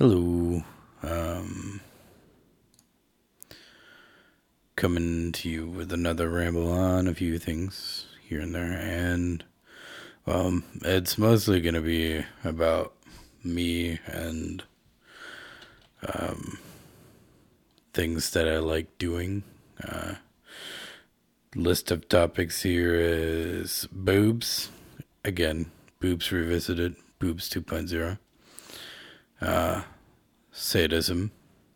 Hello. Coming to you with another ramble on a few things here and there. And, it's mostly going to be about me and things that I like doing. List of topics here is boobs. Again, boobs revisited, boobs 2.0. Sadism.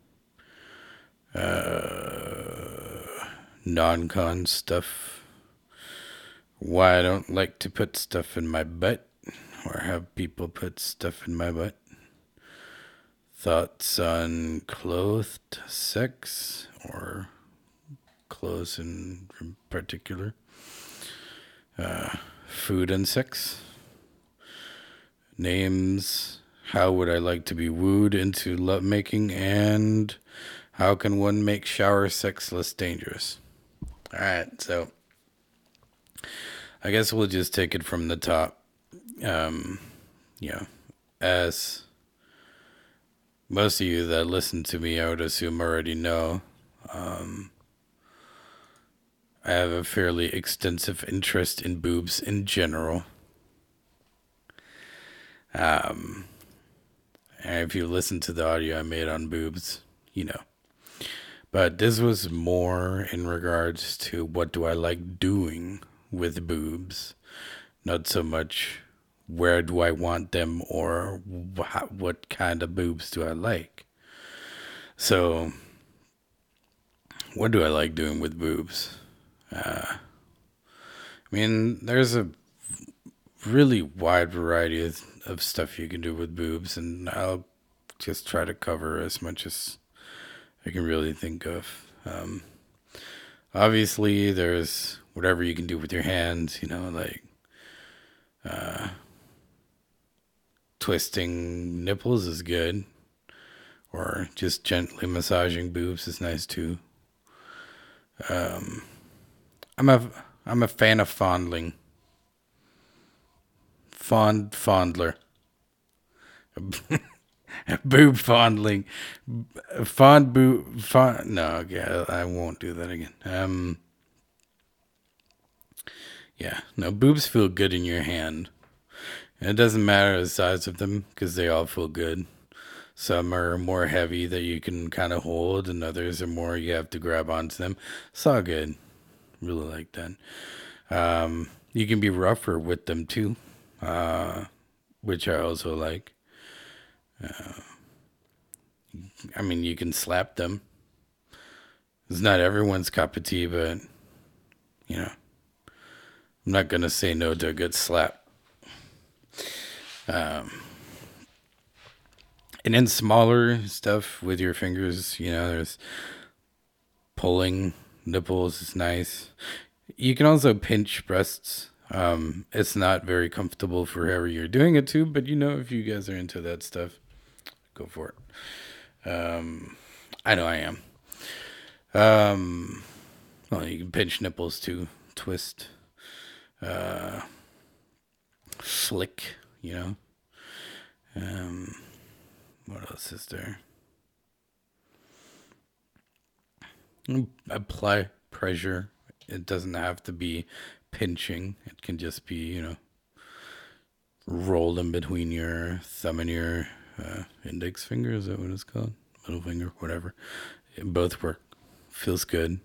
Non-con stuff. Why I don't like to put stuff in my butt or have people put stuff in my butt. Thoughts on clothed sex or clothes in particular. Food and sex. Names. How would I like to be wooed into lovemaking, and how can one make shower sex less dangerous? Alright, so I guess we'll just take it from the top. As most of you that listen to me, I would assume already know, I have a fairly extensive interest in boobs in general. And if you listen to the audio I made on boobs, you know. But this was more in regards to what do I like doing with boobs, not so much where do I want them or what kind of boobs do I like. So, what do I like doing with boobs? There's a really wide variety of stuff you can do with boobs, and I'll just try to cover as much as I can really think of. Obviously, there's whatever you can do with your hands, like twisting nipples is good, or just gently massaging boobs is nice too. I'm a fan of fondling, fondler, boob fondling, fond. No, yeah, I won't do that again. Yeah, no, boobs feel good in your hand. And it doesn't matter the size of them because they all feel good. Some are more heavy that you can kind of hold, and others are more you have to grab onto them. It's all good. Really like that. You can be rougher with them too, which I also like. You can slap them. It's not everyone's cup of tea, but, I'm not going to say no to a good slap. And then smaller stuff with your fingers, there's pulling nipples is nice. You can also pinch breasts. It's not very comfortable for whoever you're doing it to, but if you guys are into that stuff, go for it. I know I am. Well, you can pinch nipples too, twist, flick, what else is there? Apply pressure. It doesn't have to be pinching. It can just be, roll them between your thumb and your index finger. Is that what it's called? Middle finger, whatever. Both work. Feels good.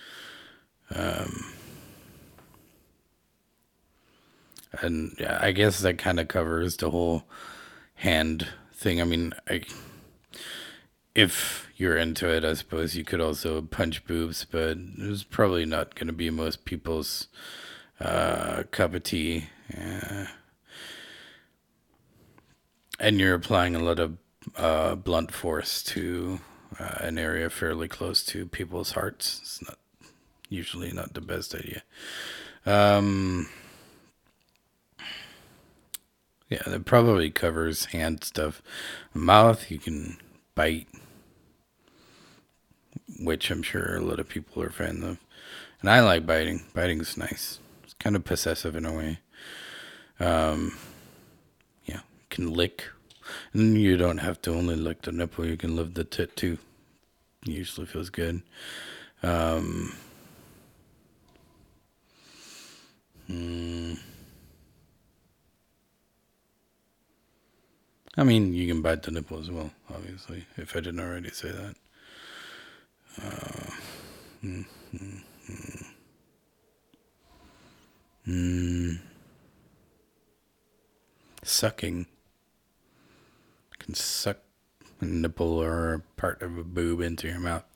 And yeah, I guess that kind of covers the whole hand thing. If you're into it, I suppose you could also punch boobs, but it's probably not going to be most people's cup of tea. And you're applying a lot of blunt force to an area fairly close to people's hearts. It's usually not the best idea. Yeah, that probably covers hand stuff. Mouth, you can bite, which I'm sure a lot of people are fans of. And I like biting. Biting's nice. It's kind of possessive in a way. Yeah, can lick. And you don't have to only lick the nipple, you can lick the tit too. Usually feels good. I mean, you can bite the nipple as well, obviously, if I didn't already say that. Sucking. You can suck a nipple or a part of a boob into your mouth.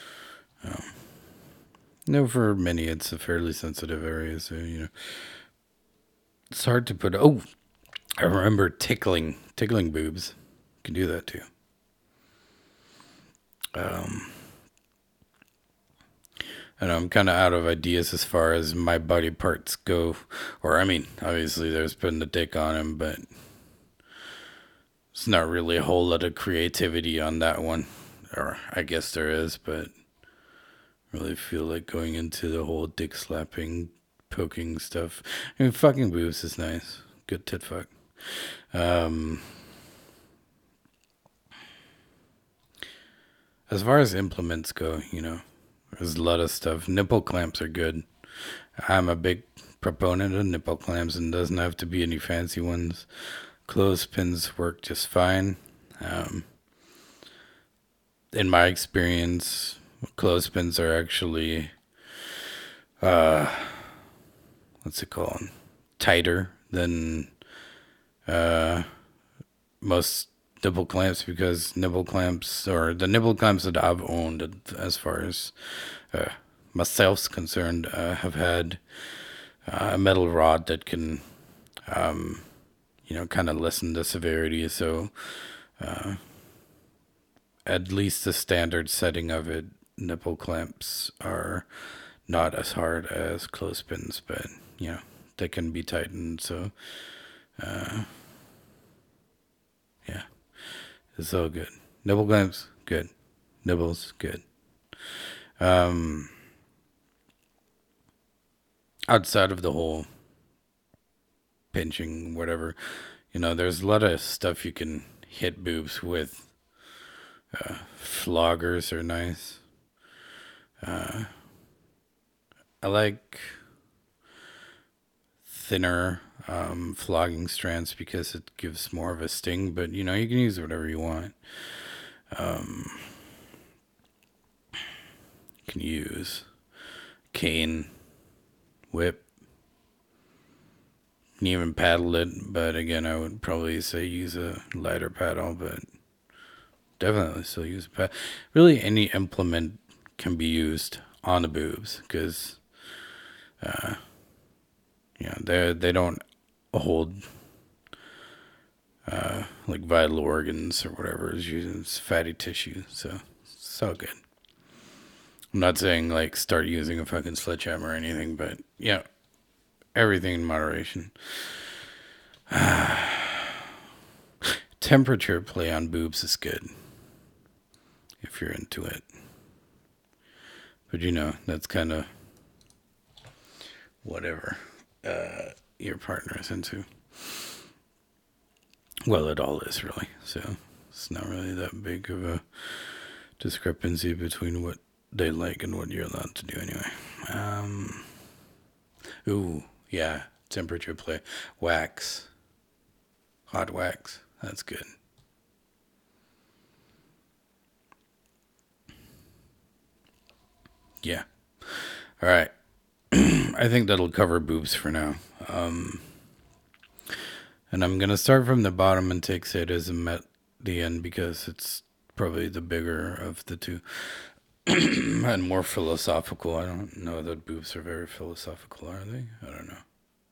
No, for many, it's a fairly sensitive area, so, it's hard to put. Oh, I remember tickling boobs. You can do that too. And I'm kind of out of ideas as far as my body parts go. Or, I mean, obviously there's putting the dick on him, but it's not really a whole lot of creativity on that one. Or I guess there is, but I really feel like going into the whole dick slapping, poking stuff. I mean, fucking boobs is nice. Good tit fuck. As far as implements go, there's a lot of stuff. Nipple clamps are good. I'm a big proponent of nipple clamps, and doesn't have to be any fancy ones. Clothespins work just fine. In my experience, clothespins are actually, what's it called? Tighter than most nipple clamps, because nipple clamps, or the nipple clamps that I've owned, as far as myself's concerned, have had a metal rod that can, kind of lessen the severity. So, at least the standard setting of it, nipple clamps are not as hard as clothespins, but they can be tightened. So, yeah, it's all good. Nipple clamps, good. Nibbles, good. Outside of the whole pinching, whatever, there's a lot of stuff you can hit boobs with. Floggers are nice. I like thinner flogging strands because it gives more of a sting, but you can use whatever you want. You can use cane, whip, you can even paddle it, but again, I would probably say use a lighter paddle, but definitely still use a paddle. Really, any implement can be used on the boobs, because they don't hold like vital organs or whatever is used. It's fatty tissue, so it's all good. I'm not saying like start using a fucking sledgehammer or anything, but everything in moderation. Temperature play on boobs is good if you're into it, but that's kind of whatever your partner is into. Well, it all is really, so it's not really that big of a discrepancy between what they like and what you're allowed to do anyway. Ooh, yeah, temperature play. Wax. Hot wax. That's good. Yeah. All right. I think that'll cover boobs for now. And I'm going to start from the bottom and take sadism at the end, because it's probably the bigger of the two and more philosophical. I don't know that boobs are very philosophical, are they? I don't know.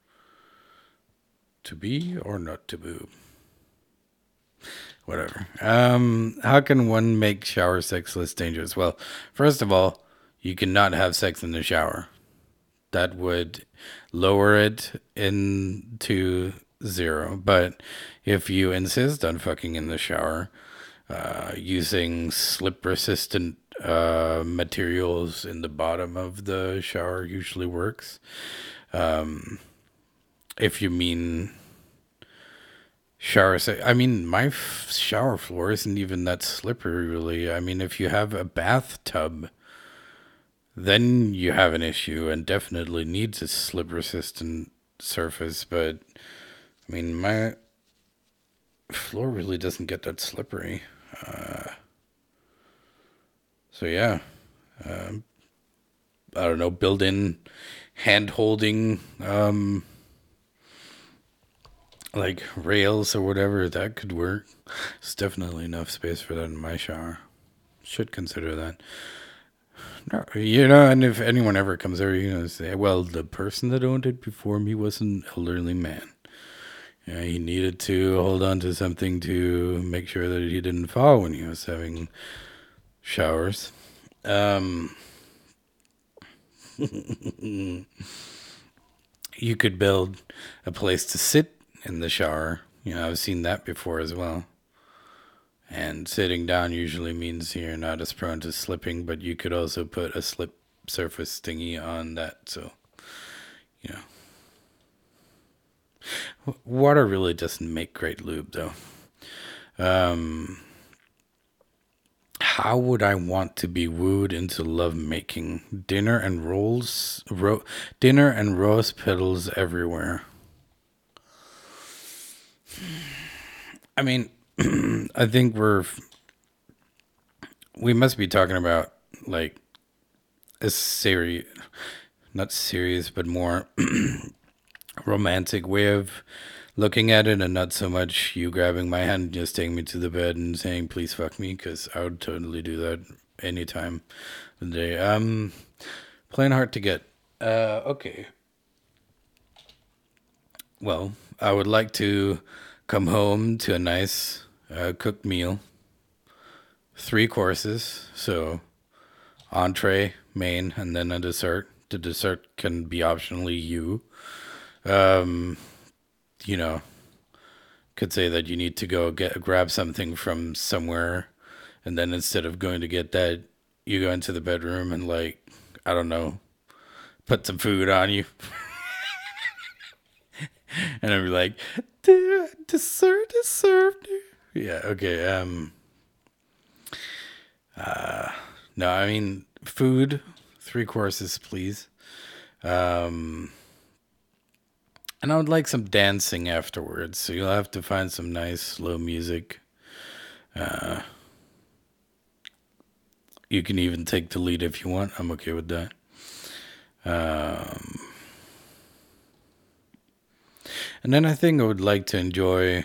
To be or not to boob? Whatever. How can one make shower sex less dangerous? Well, first of all, you cannot have sex in the shower. That would lower it into 0. But if you insist on fucking in the shower, using slip resistant materials in the bottom of the shower usually works. If you mean I mean, my shower floor isn't even that slippery, really. I mean, if you have a bathtub, then you have an issue and definitely needs a slip resistant surface. But I mean, my floor really doesn't get that slippery. So yeah, I don't know, built in hand holding like rails or whatever, that could work. There's definitely enough space for that in my shower. Should consider that. No, and if anyone ever comes over, say, well, the person that owned it before me was an elderly man. Yeah, he needed to hold on to something to make sure that he didn't fall when he was having showers. You could build a place to sit in the shower. I've seen that before as well. And sitting down usually means you're not as prone to slipping, but you could also put a slip surface thingy on that. So, you know, water really doesn't make great lube, though. How would I want to be wooed into love making? Dinner and rose petals everywhere. I mean, I think we must be talking about like a serious, not serious, but more romantic way of looking at it, and not so much you grabbing my hand and just taking me to the bed and saying, please fuck me, because I would totally do that anytime of the day. Playing hard to get. Okay. Well, I would like to come home to a nice cooked meal. 3 courses, so entree, main, and then a dessert. The dessert can be optionally you. You know, could say that you need to go grab something from somewhere, and then instead of going to get that, you go into the bedroom and, like, I don't know, put some food on you. And I'd be like, dessert is served. Yeah, okay. No, I mean, food, 3 courses, please. And I would like some dancing afterwards, so you'll have to find some nice slow music. You can even take the lead if you want. I'm okay with that. And then I think I would like to enjoy,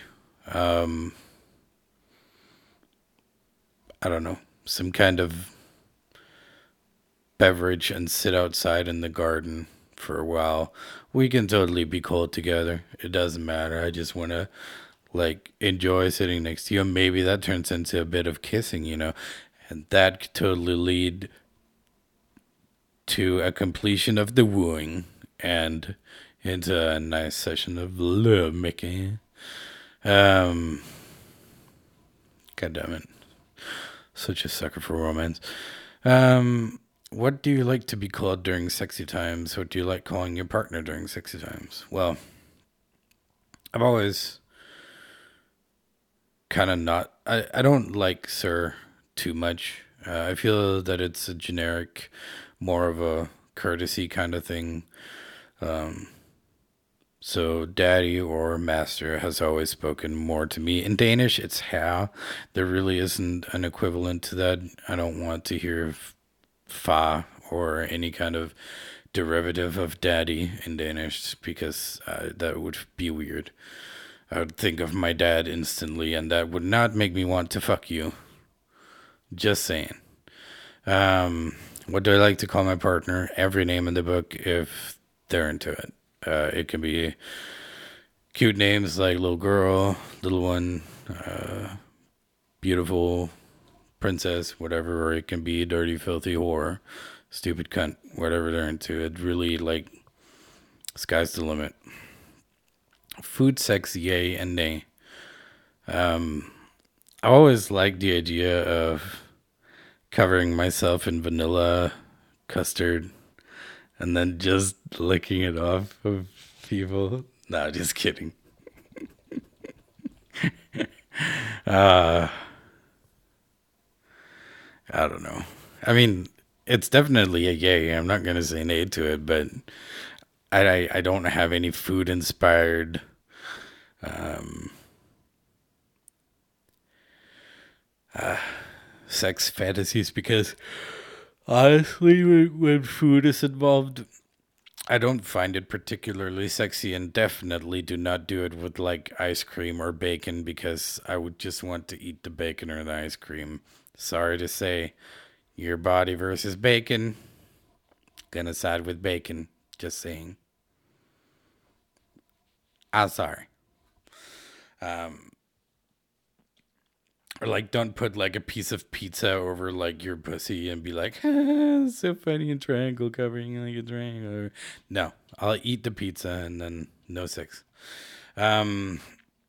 I don't know, some kind of beverage and sit outside in the garden for a while. We can totally be cold together. It doesn't matter. I just want to like enjoy sitting next to you. And maybe that turns into a bit of kissing, and that could totally lead to a completion of the wooing and into a nice session of love making. God damn it. Such a sucker for romance. What do you like to be called during sexy times? What do you like calling your partner during sexy times? Well, I've always kind of not. I don't like sir too much. I feel that it's a generic, more of a courtesy kind of thing. So daddy or master has always spoken more to me. In Danish, it's herr. There really isn't an equivalent to that. I don't want to hear fa or any kind of derivative of daddy in Danish because that would be weird. I would think of my dad instantly, and that would not make me want to fuck you. Just saying. What do I like to call my partner? Every name in the book if they're into it. It can be cute names like little girl, little one, beautiful princess, whatever, or it can be dirty, filthy whore, stupid cunt, whatever they're into. It really, like, sky's the limit. Food, sex, yay and nay. I always liked the idea of covering myself in vanilla custard and then just licking it off of people. No, just kidding. Uh, I don't know. I mean, it's definitely a yay. I'm not gonna say nay to it, but I don't have any food inspired um, sex fantasies because honestly, when food is involved, I don't find it particularly sexy, and definitely do not do it with like ice cream or bacon because I would just want to eat the bacon or the ice cream. Sorry to say, your body versus bacon. Gonna side with bacon. Just saying. I'm sorry. Um, or like, don't put like a piece of pizza over like your pussy and be like, so funny, a triangle covering like a triangle. No, I'll eat the pizza and then no sex. Um,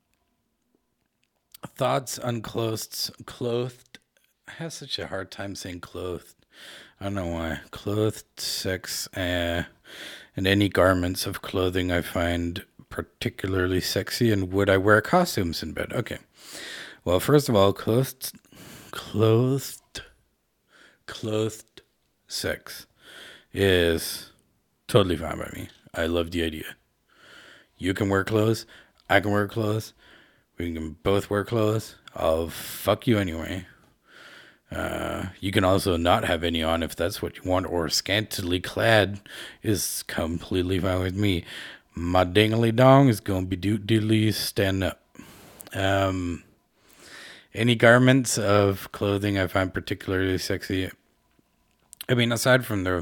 Thoughts on clothed. I have such a hard time saying clothed. I don't know why. Clothed sex and any garments of clothing I find particularly sexy, and would I wear costumes in bed? Okay. Well, first of all, clothed, clothed sex is totally fine by me. I love the idea. You can wear clothes. I can wear clothes. We can both wear clothes. I'll fuck you anyway. You can also not have any on if that's what you want, or scantily clad is completely fine with me. My dingly dong is gonna be doodly stand up. Um, any garments of clothing I find particularly sexy. I mean, aside from the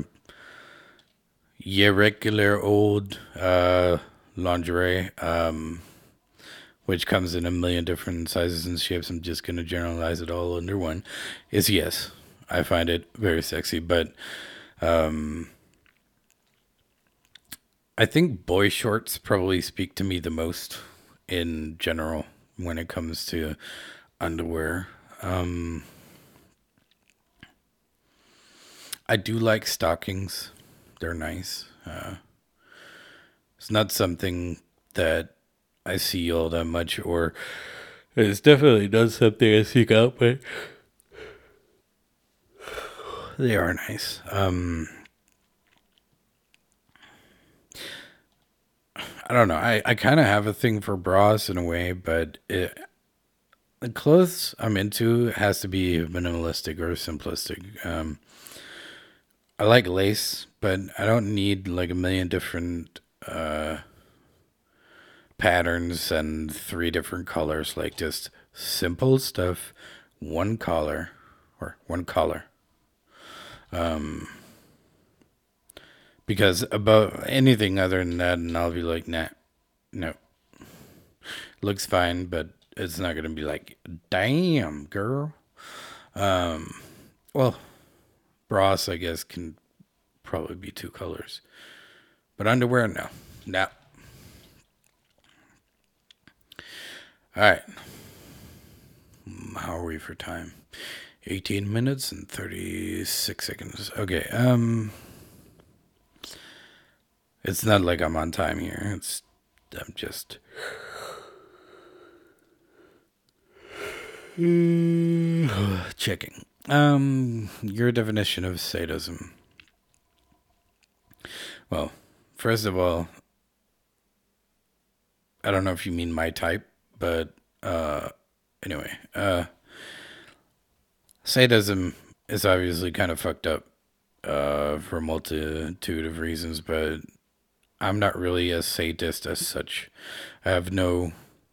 regular old lingerie, which comes in a million different sizes and shapes, I'm just gonna generalize it all under one. Is yes, I find it very sexy, but I think boy shorts probably speak to me the most in general when it comes to underwear. I do like stockings. They're nice. It's not something that I see all that much, or it's definitely not something I seek out, but they are nice. I don't know. I kind of have a thing for bras in a way, but the clothes I'm into has to be minimalistic or simplistic. I like lace, but I don't need like a million different patterns and three different colors. Like just simple stuff, one color or one color. Because about anything other than that, and I'll be like, nah, no, looks fine, but it's not gonna be like, damn, girl. Well, bras, I guess, can probably be two colors, but underwear, no, no. All right, how are we for time? 18 minutes and 36 seconds. Okay, it's not like I'm on time here. I'm just checking. Your definition of sadism. Well, first of all, I don't know if you mean my type, but anyway, sadism is obviously kind of fucked up for a multitude of reasons, but I'm not really a sadist as such. I have no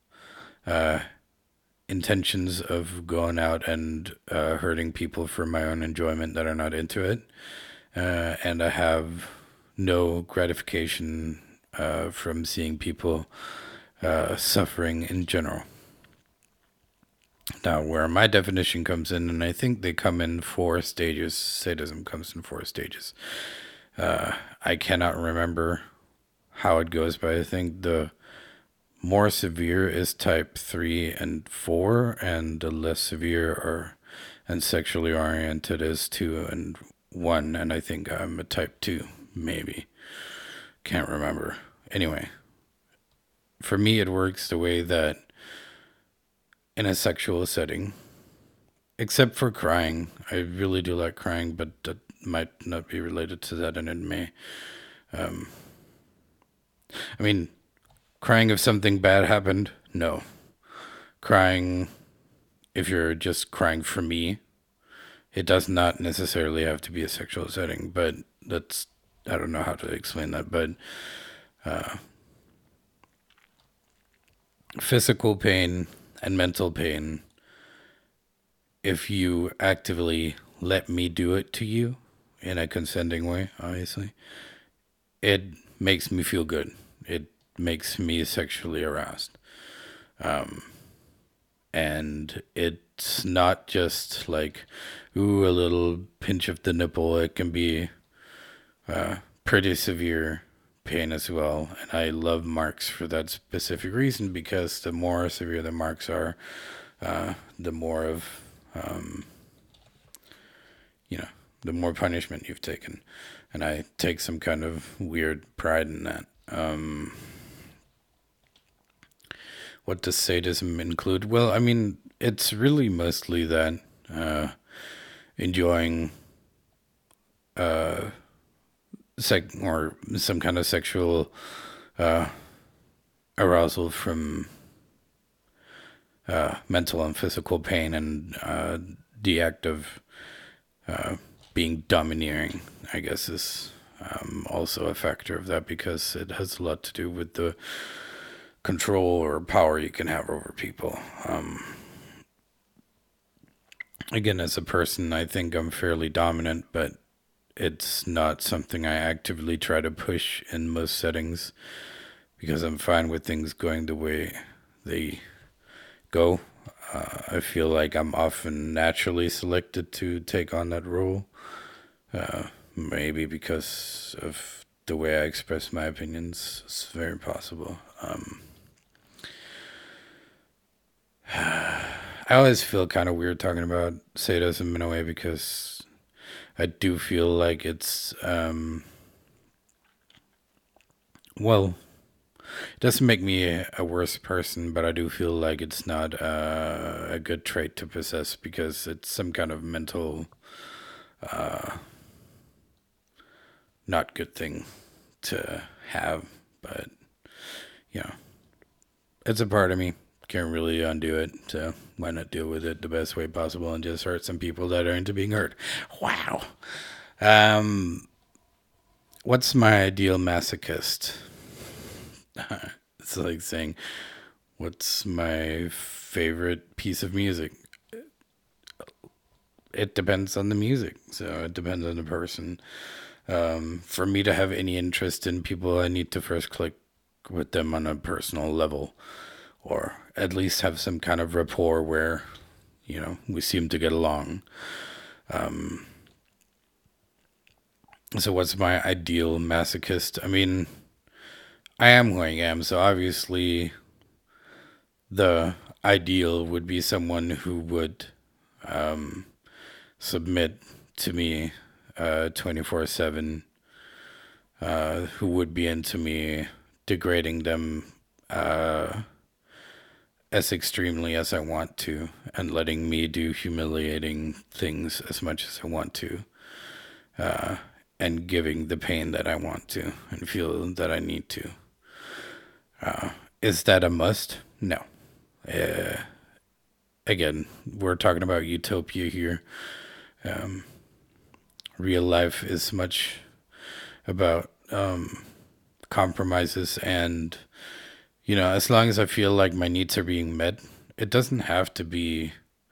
intentions of going out and hurting people for my own enjoyment that are not into it. And I have no gratification from seeing people suffering in general. Now, where my definition comes in, and I think they come in four stages, sadism comes in four stages. I cannot remember how it goes, but I think the more severe is type 3 and 4, and the less severe or and sexually oriented is 2 and 1, and I think I'm a type 2, maybe. Can't remember. Anyway, for me, it works the way that in a sexual setting, except for crying. I really do like crying, but that might not be related to that, and it may. Um, I mean, crying if something bad happened, no. Crying if you're just crying for me, it does not necessarily have to be a sexual setting, but that's, I don't know how to explain that, but uh, physical pain and mental pain, if you actively let me do it to you in a consenting way, obviously, it makes me feel good. It makes me sexually aroused. Um, and it's not just like, ooh, a little pinch of the nipple. It can be pretty severe pain as well. And I love marks for that specific reason, because the more severe the marks are, the more of, um, you know, the more punishment you've taken. And I take some kind of weird pride in that. What does sadism include? Well, I mean, it's really mostly that enjoying or some kind of sexual uh, arousal from mental and physical pain, and the act of being domineering, I guess, is also a factor of that, because it has a lot to do with the control or power you can have over people. Again, as a person, I think I'm fairly dominant, but it's not something I actively try to push in most settings, because I'm fine with things going the way they go. I feel like I'm often naturally selected to take on that role, maybe because of the way I express my opinions. It's very possible. I always feel kind of weird talking about sadism in a way, because I do feel like it's, well, it doesn't make me a worse person, but I do feel like it's not a good trait to possess, because it's some kind of mental, not good thing to have. But, you know, it's a part of me. Can't really undo it, so why not deal with it the best way possible and just hurt some people that are into being hurt? Wow. Um, what's my ideal masochist? It's like saying, what's my favorite piece of music? It depends on the music, so it depends on the person. For me to have any interest in people, I need to first click with them on a personal level, or at least have some kind of rapport where, we seem to get along. So what's my ideal masochist? I mean, I am who I am, so obviously the ideal would be someone who would submit to me 24/7, who would be into me degrading them as extremely as I want to, and letting me do humiliating things as much as I want to, and giving the pain that I want to and feel that I need to. Is that a must? No. Uh, Again, we're talking about utopia here. Real life is much about compromises, and as long as I feel like my needs are being met, it doesn't have to be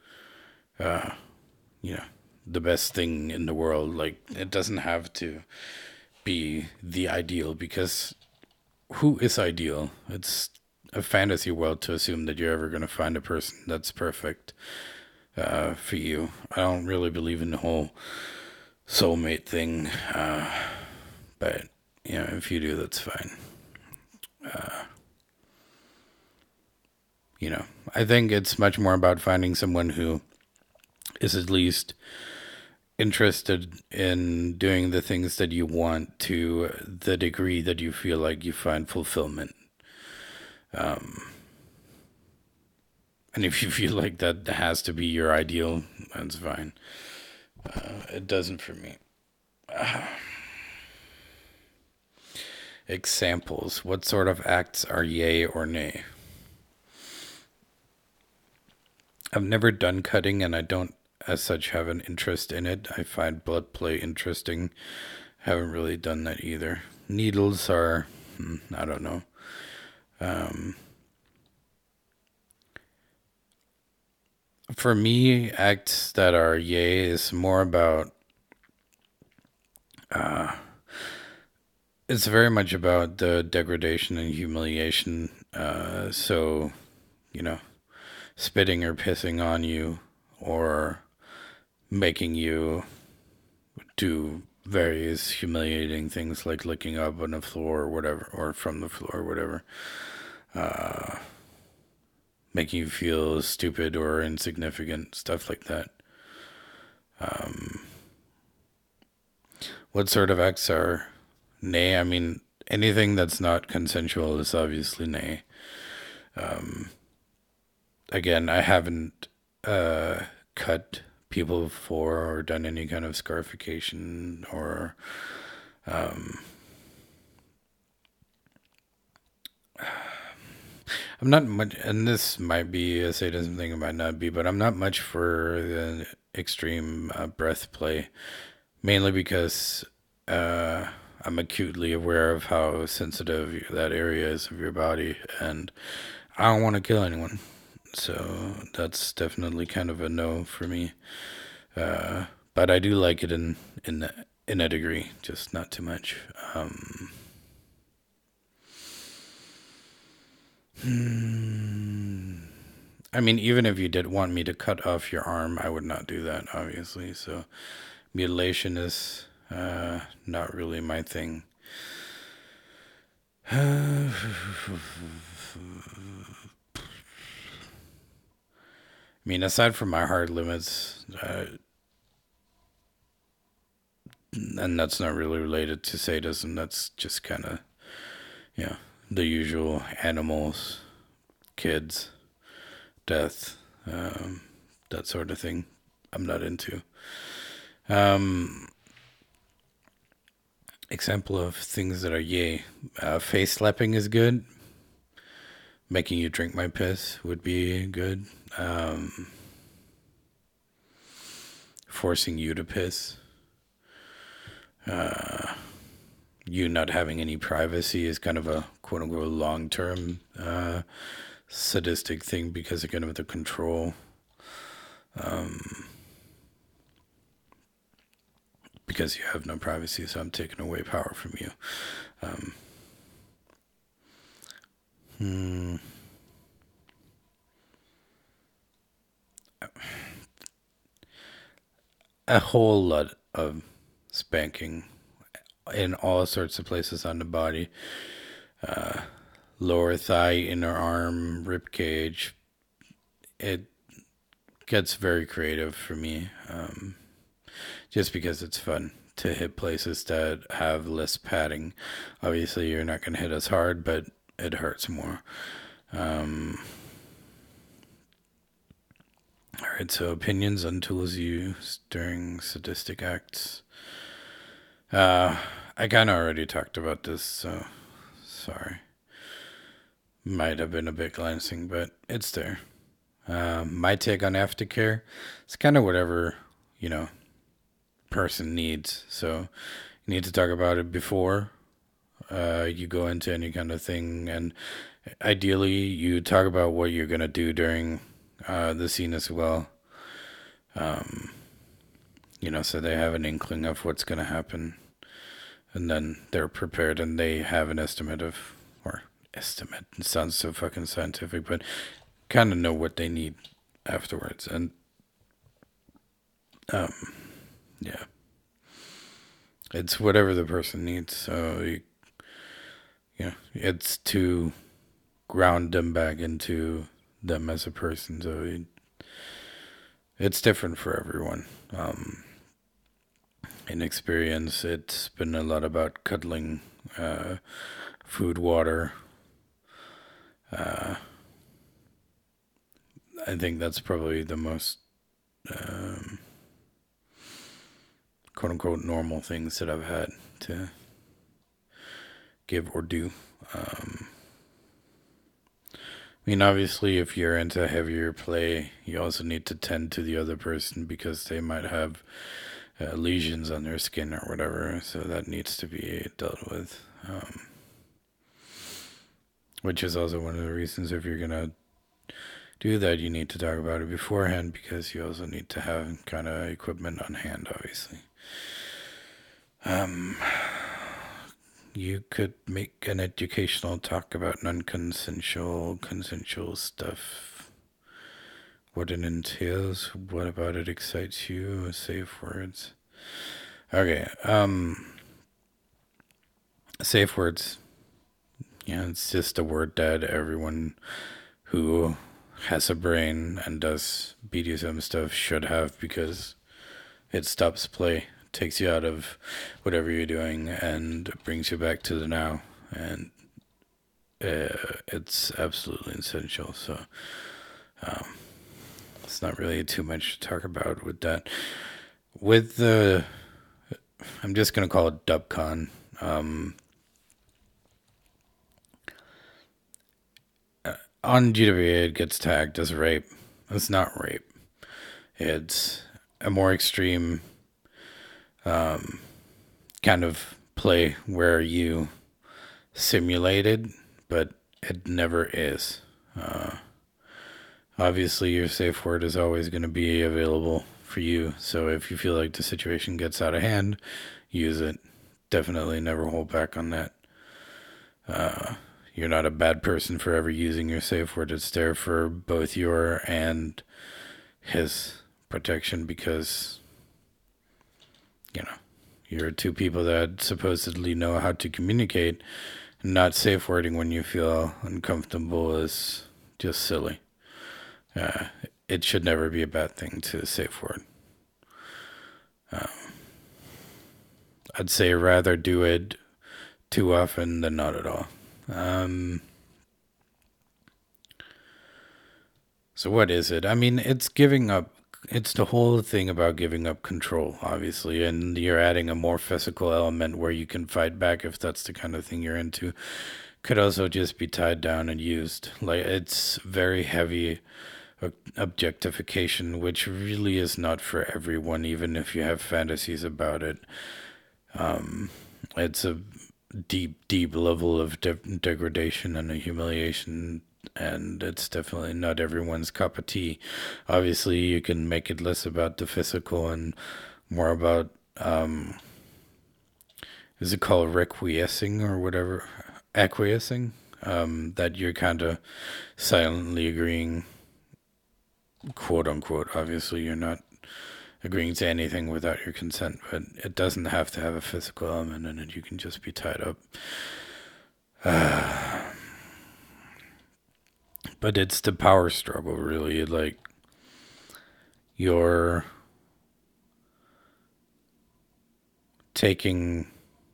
the best thing in the world. Like, it doesn't have to be the ideal, because who is ideal? It's a fantasy world to assume that you're ever going to find a person that's perfect for you. I don't really believe in the whole soulmate thing, but if you do, that's fine. I think it's much more about finding someone who is at least interested in doing the things that you want, to the degree that you feel like you find fulfillment. And if you feel like that has to be your ideal, that's fine. It doesn't for me. Examples. What sort of acts are yay or nay? I've never done cutting and I don't as such have an interest in it. I find blood play interesting. Haven't really done that either. Needles are, I don't know. For me, acts that are yay is more about, it's very much about the degradation and humiliation. So, you know, spitting or pissing on you or making you do various humiliating things like licking up on the floor or whatever, or from the floor or whatever, making you feel stupid or insignificant, stuff like that. What sort of acts are nay? I mean, anything that's not consensual is obviously nay. Again, I haven't cut people before or done any kind of scarification or I'm not much, and this might be a sadism thing, it might not be, but I'm not much for the extreme breath play, mainly because I'm acutely aware of how sensitive that area is of your body, and I don't want to kill anyone. So that's definitely kind of a no for me. But I do like it in a degree, just not too much. I mean, even if you did want me to cut off your arm, I would not do that, obviously. So mutilation is not really my thing. I mean, aside from my hard limits, and that's not really related to sadism, that's just kind of, yeah, the usual animals, kids, death, that sort of thing. I'm not into. Example of things that are yay. Face slapping is good. Making you drink my piss would be good. Forcing you to piss. You not having any privacy is kind of a quote unquote long term sadistic thing because again of the control. Because you have no privacy, so I'm taking away power from you. A whole lot of spanking in all sorts of places on the body. Lower thigh, inner arm, rib cage. It gets very creative for me, just because it's fun to hit places that have less padding. Obviously, you're not going to hit as hard, but it hurts more. Alright, so opinions on tools used during sadistic acts. I kind of already talked about this, so sorry. Might have been a bit glancing, but it's there. My take on aftercare, it's kind of whatever, you know, person needs. So you need to talk about it before you go into any kind of thing, and ideally you talk about what you're gonna do during the scene as well. You know, so they have an inkling of what's gonna happen, and then they're prepared and they have an estimate of, or estimate, it sounds so fucking scientific, but kind of know what they need afterwards. And yeah, it's whatever the person needs. So it's to ground them back into them as a person. So it's different for everyone. In experience, it's been a lot about cuddling, food, water. I think that's probably the most um, quote unquote normal things that I've had to give or do. I mean, obviously, if you're into heavier play, you also need to tend to the other person because they might have lesions on their skin or whatever. So that needs to be dealt with. Which is also one of the reasons if you're going to do that, you need to talk about it beforehand because you also need to have kind of equipment on hand, obviously. You could make an educational talk about non-consensual, consensual stuff. What it entails, what about it excites you, safe words. Okay, safe words. Yeah, it's just a word that everyone who has a brain and does BDSM stuff should have because it stops play, takes you out of whatever you're doing, and brings you back to the now. And it's absolutely essential. So it's not really too much to talk about with that. With the, I'm just gonna call it DubCon. On GWA, it gets tagged as rape. It's not rape. It's a more extreme kind of play where you simulate it, but it never is. Obviously, your safe word is always going to be available for you. So if you feel like the situation gets out of hand, use it. Definitely never hold back on that. You're not a bad person for ever using your safe word. It's there for both your and his protection because, you know, you're two people that supposedly know how to communicate. Not safe wording when you feel uncomfortable is just silly. It should never be a bad thing to safe word. I'd say rather do it too often than not at all. So what is it? I mean, it's giving up. It's the whole thing about giving up control, obviously, and you're adding a more physical element where you can fight back if that's the kind of thing you're into. Could also just be tied down and used. Like it's very heavy objectification, which really is not for everyone, even if you have fantasies about it. It's a deep level of degradation and a humiliation, and it's definitely not everyone's cup of tea. Obviously, you can make it less about the physical and more about, is it called requiescing or whatever? Acquiescing? That you're kind of silently agreeing, quote unquote. Obviously, you're not agreeing to anything without your consent, but it doesn't have to have a physical element in it. You can just be tied up. But it's the power struggle, really. Like, you're taking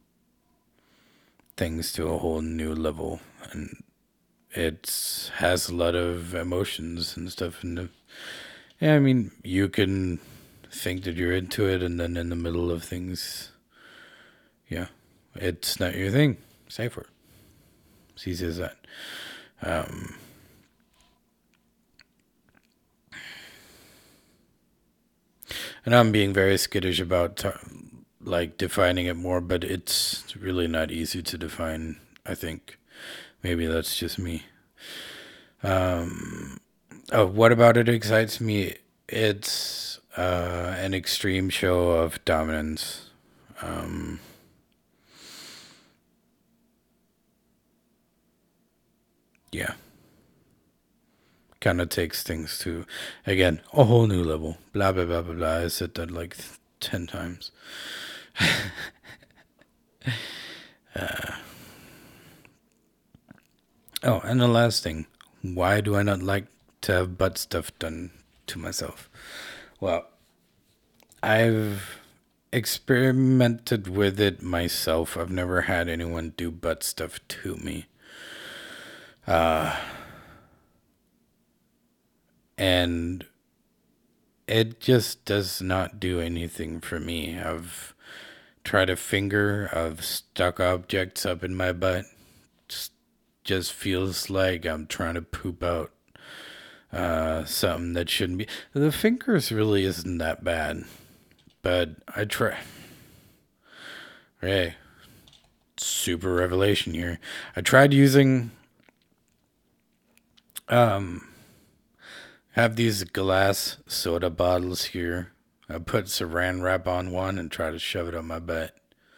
things to a whole new level, and it has a lot of emotions and stuff. And yeah, I mean, you can think that you're into it, and then in the middle of things, yeah, it's not your thing. Safe word. It's easy as that. And I'm being very skittish about like defining it more, but it's really not easy to define. I think maybe that's just me. Oh, what about it excites me? It's an extreme show of dominance. Yeah. Kind of takes things to, again, a whole new level. Blah, blah, blah, blah, blah. I said that like 10 times. Oh, and the last thing. Why do I not like to have butt stuff done to myself? Well, I've experimented with it myself. I've never had anyone do butt stuff to me. And it just does not do anything for me. I've tried a finger, I've stuck objects up in my butt. Just feels like I'm trying to poop out something that shouldn't be. The fingers really isn't that bad, but I try. Hey, super revelation here. I tried using have these glass soda bottles here. I put saran wrap on one and try to shove it on my butt.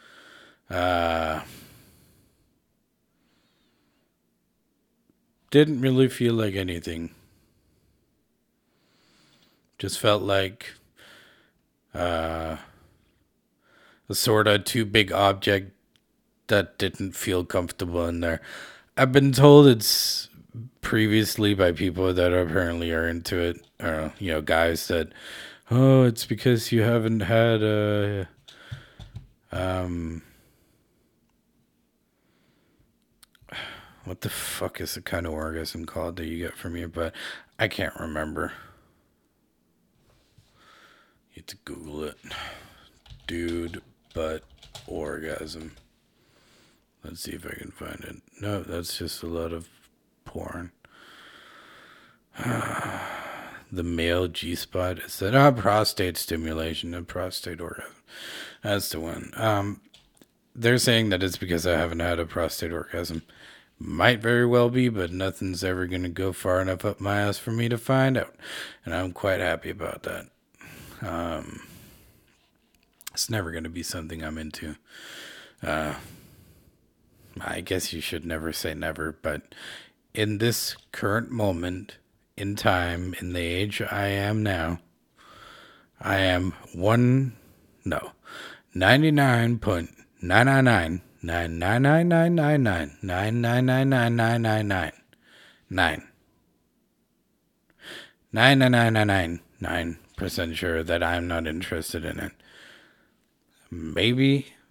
Didn't really feel like anything. Just felt like a sort of too big object that didn't feel comfortable in there. I've been told it's previously by people that apparently are into it, or guys that, oh, it's because you haven't had a what the fuck is the kind of orgasm called that you get from your butt? I can't remember. You have to Google it. Dude butt orgasm. Let's see if I can find it. No, that's just a lot of porn. The male G spot is that prostate stimulation and prostate orgasm. That's the one. They're saying that it's because I haven't had a prostate orgasm. Might very well be, but nothing's ever going to go far enough up my ass for me to find out. And I'm quite happy about that. It's never going to be something I'm into. I guess you should never say never, but in this current moment in time, in the age I am now, I am 99.999 999% sure that I'm not interested in it. Maybe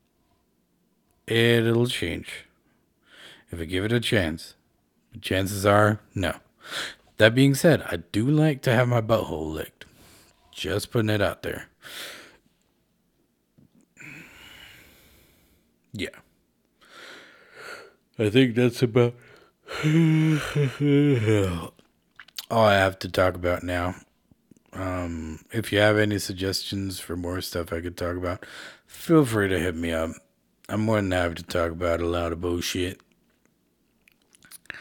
it'll change if I give it a chance. But chances are, no. That being said, I do like to have my butthole licked. Just putting it out there. Yeah. I think that's about all I have to talk about now. If you have any suggestions for more stuff I could talk about, feel free to hit me up. I'm more than happy to talk about a lot of bullshit.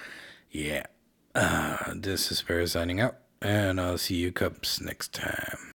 Yeah. This is Bear signing out, and I'll see you cups next time.